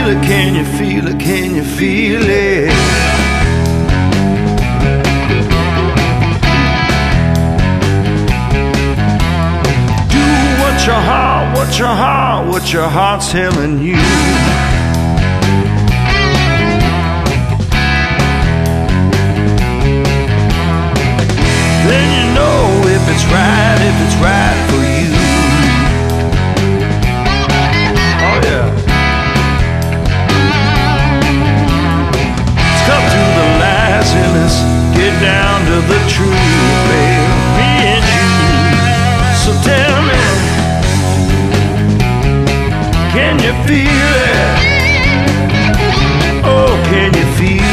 it? Can you feel it? Can you feel it? Do what your heart's telling you. Then you know if it's right for you. Oh yeah. Let's come to the lies and let's get down to the truth, babe. Me and you. So tell me, can you feel it? Oh, can you feel it?